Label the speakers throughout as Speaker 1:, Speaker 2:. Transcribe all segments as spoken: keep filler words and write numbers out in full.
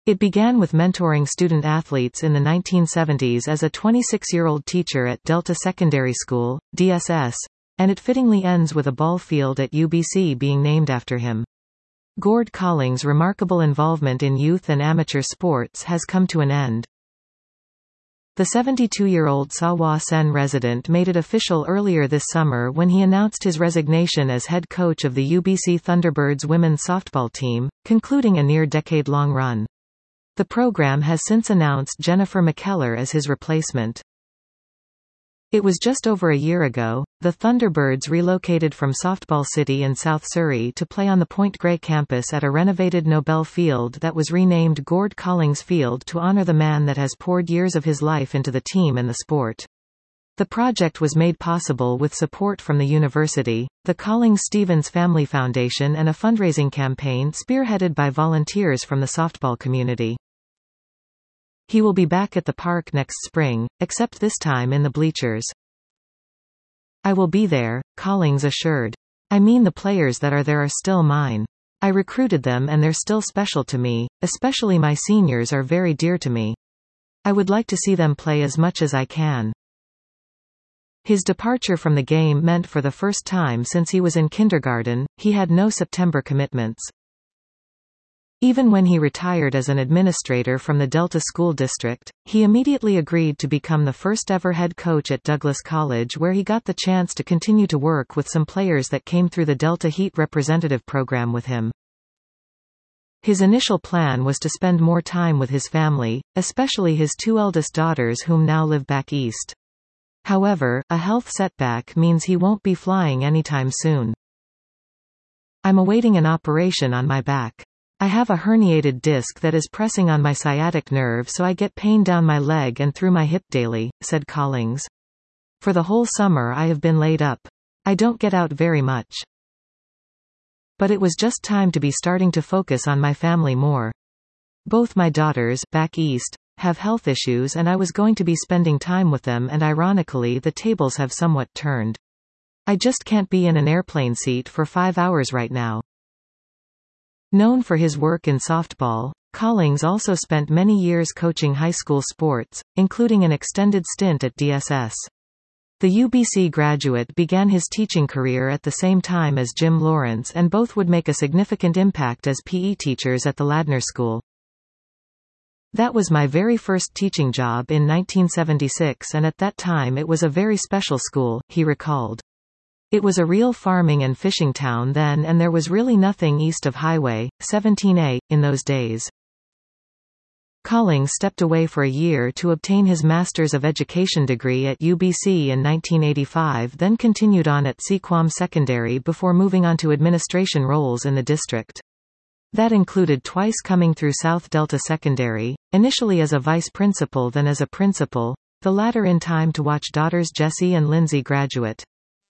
Speaker 1: It began with mentoring student athletes in the nineteen seventies as a twenty-six-year-old teacher at Delta Secondary School, D S S, and it fittingly ends with a ball field at U B C being named after him. Gord Collings' remarkable involvement in youth and amateur sports has come to an end. The seventy-two-year-old Sawa Sen resident made it official earlier this summer when he announced his resignation as head coach of the U B C Thunderbirds women's softball team, concluding a near-decade-long run. The program has since announced Jennifer McKellar as his replacement. It was just over a year ago, the Thunderbirds relocated from Softball City in South Surrey to play on the Point Grey campus at a renovated Nobel Field that was renamed Gord Collings Field to honour the man that has poured years of his life into the team and the sport. The project was made possible with support from the university, the Collings-Stevens Family Foundation and a fundraising campaign spearheaded by volunteers from the softball community. He will be back at the park next spring, except this time in the bleachers. I will be there, Collings assured. I mean the players that are there are still mine. I recruited them and they're still special to me, especially my seniors are very dear to me. I would like to see them play as much as I can. His departure from the game meant for the first time since he was in kindergarten, he had no September commitments. Even when he retired as an administrator from the Delta School District, he immediately agreed to become the first-ever head coach at Douglas College, where he got the chance to continue to work with some players that came through the Delta Heat representative program with him. His initial plan was to spend more time with his family, especially his two eldest daughters whom now live back east. However, a health setback means he won't be flying anytime soon. I'm awaiting an operation on my back. I have a herniated disc that is pressing on my sciatic nerve, so I get pain down my leg and through my hip daily, said Collings. For the whole summer I have been laid up. I don't get out very much. But it was just time to be starting to focus on my family more. Both my daughters, back east, have health issues and I was going to be spending time with them, and ironically the tables have somewhat turned. I just can't be in an airplane seat for five hours right now. Known for his work in softball, Collings also spent many years coaching high school sports, including an extended stint at D S S. The U B C graduate began his teaching career at the same time as Jim Lawrence, and both would make a significant impact as P E teachers at the Ladner School. That was my very first teaching job in nineteen seventy-six, and at that time it was a very special school, he recalled. It was a real farming and fishing town then, and there was really nothing east of Highway seventeen A, in those days. Collings stepped away for a year to obtain his Master's of Education degree at U B C in nineteen eighty-five, then continued on at Sequam Secondary before moving on to administration roles in the district. That included twice coming through South Delta Secondary, initially as a vice principal then as a principal, the latter in time to watch daughters Jessie and Lindsay graduate.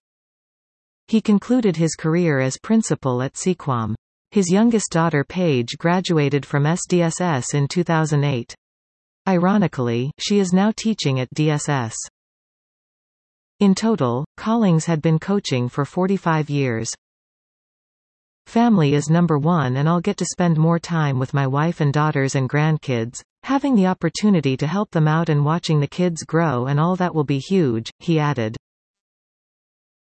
Speaker 1: He concluded his career as principal at Sequam. His youngest daughter Paige graduated from S D S S in two thousand eight. Ironically, she is now teaching at D S S. In total, Collings had been coaching for forty-five years. Family is number one, and I'll get to spend more time with my wife and daughters and grandkids, having the opportunity to help them out and watching the kids grow, and all that will be huge, he added.